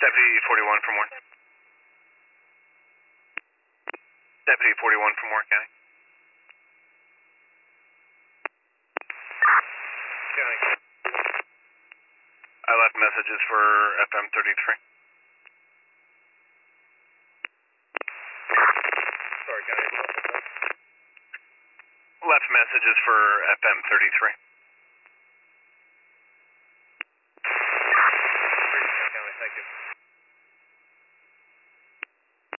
Deputy 41 from Warren. Deputy 41 from Warren County. County. I left messages for FM 33. Sorry, County. Left messages for FM 33.